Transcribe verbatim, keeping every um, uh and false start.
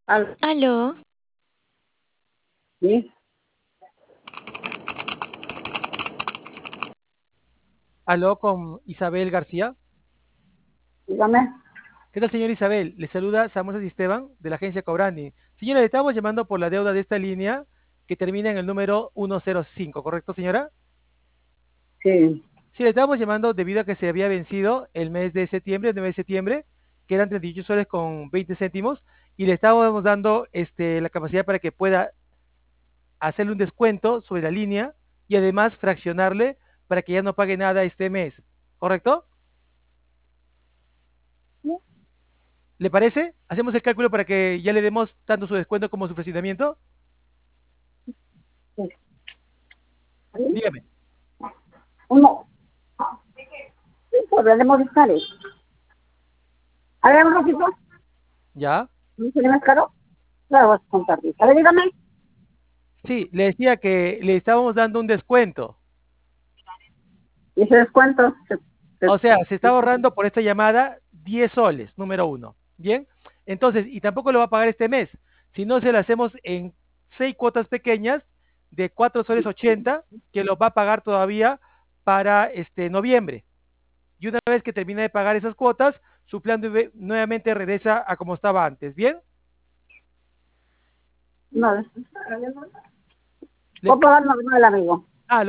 Al- Aló, Sí, Aló, con Isabel García. dígame. ¿Qué tal, señor Isabel? Le saluda Samuel Esteban de la agencia Cobrani. Señora, le estamos llamando por la deuda de esta línea que termina en el número ciento cinco, ¿correcto, señora? Sí, Sí, le estamos llamando debido a que se había vencido el mes de septiembre, el nueve de septiembre, que eran treinta y ocho soles con veinte céntimos, y le estábamos dando este, la capacidad para que pueda hacerle un descuento sobre la línea y además fraccionarle para que ya no pague nada este mes, ¿correcto? ¿Le parece? Hacemos el cálculo para que ya le demos tanto su descuento como su fraccionamiento. sí. ¿Sí? Dígame. Uno, sí, podremos buscar eso. A ver, un ratito, ¿Ya? ¿no sería más caro? Claro, vas a contar. A ver, dígame. Sí, le decía que le estábamos dando un descuento. Y ese descuento, se- se- O sea, se está ahorrando por esta llamada diez soles, número uno. ¿Bien? Entonces, y tampoco lo va a pagar este mes, sino se lo hacemos en seis cuotas pequeñas de cuatro soles ochenta, que lo va a pagar todavía para este noviembre. Y una vez que termine de pagar esas cuotas, su plan de- nuevamente regresa a como estaba antes. ¿Bien? no, Le, puedo pagar normal, amigo.